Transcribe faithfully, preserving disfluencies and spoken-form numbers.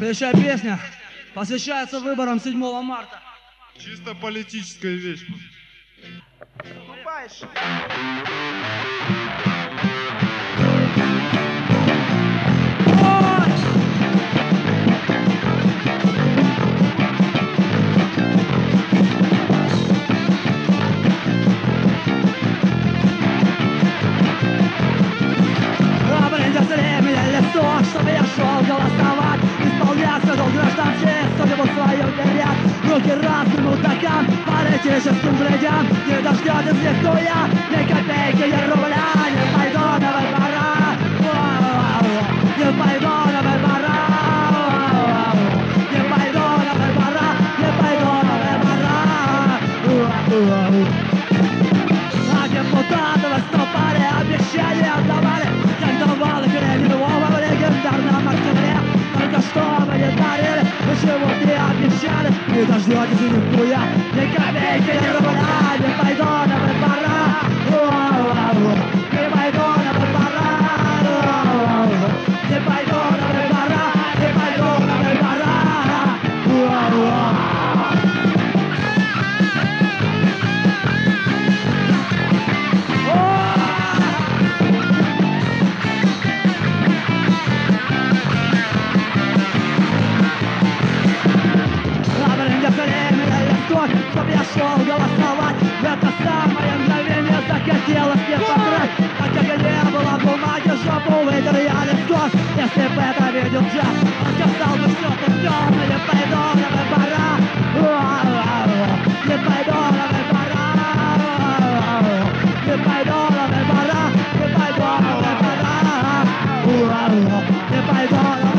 Следующая песня посвящается выборам седьмого марта. Чисто политическая вещь. Покупаешь? Чтобы я шел голосовать, исполнять свой долг гражданский, судьбу свою верят. Руки разным мудакам, политическим блядям, не дождет из них туя, ни копейки, ни рубля. Не пойду на выбора, не пойду на выбора, не пойду на выбора, не пойду на выбора. А депутаты выступали, обещания отдавали, как давал их Ленин-Вова в легендарном октябре. Только что вы не дарили, ничего не обещали, не дождетесь ни хуя, ни копейки, ни рубля. Не пойду на выбора, не пойду на выбора, не пойду на выбора, не пойду на выбора. Чтоб я шел голосовать, в это самое мгновение захотелось мне потрать. А как и не было бумаги, жопу вытер я лицо. Если бы это видел джаз, он сказал бы все путем. Не пойду на выбора, не пойду на выбора, не пойду на выбора, не пойду на выбора, не пойду на